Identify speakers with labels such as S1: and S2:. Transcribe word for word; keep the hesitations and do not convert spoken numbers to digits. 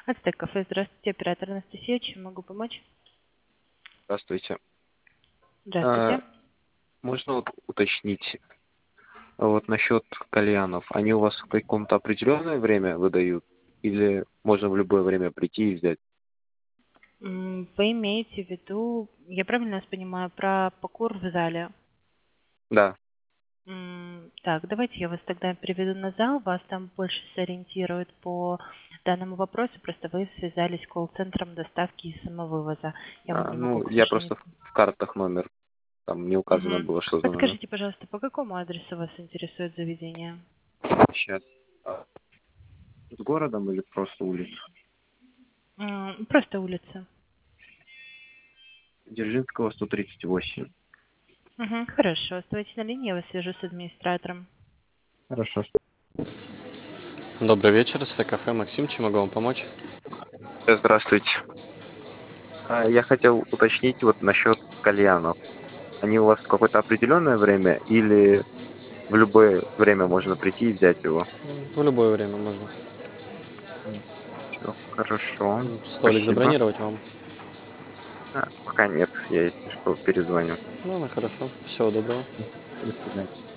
S1: Ацтек кафе, здравствуйте, оператор Анастасия, чем могу помочь?
S2: Здравствуйте. А,
S1: Здравствуйте.
S2: можно вот уточнить вот насчет кальянов? Они у вас в каком-то определенное время выдают или можно в любое время прийти и взять?
S1: М, Вы имеете в виду, я правильно вас понимаю, про покур в зале?
S2: Да.
S1: М, Так, давайте я вас тогда приведу на зал, вас там больше сориентируют по данному вопросу, просто вы связались с колл-центром доставки и самовывоза. Я вам
S2: А,
S1: не могу,
S2: ну,
S1: к
S2: я
S1: сожалению.
S2: просто в, в картах номер, там не указано
S1: Мгм.
S2: было, что за номер.
S1: Подскажите, пожалуйста, по какому адресу вас интересует заведение?
S2: Сейчас. А, с городом или просто улица?
S1: М, Просто улица.
S2: Дзержинского, сто тридцать восемь.
S1: Мгм, хорошо, оставайтесь на линии, я вас свяжу с администратором.
S2: Хорошо.
S3: Добрый вечер, это кафе Максим, чем могу вам помочь?
S2: Э, Здравствуйте. А, я хотел уточнить вот насчет кальянов. Они у вас в какое-то определенное время или в любое время можно прийти и взять его?
S3: В любое время можно.
S2: Всё хорошо.
S3: М, Столик
S2: Спасибо.
S3: забронировать вам?
S2: А, пока нет. Я, если что, перезвоню.
S3: Ну, ну хорошо. Всего доброго.
S2: До свидания.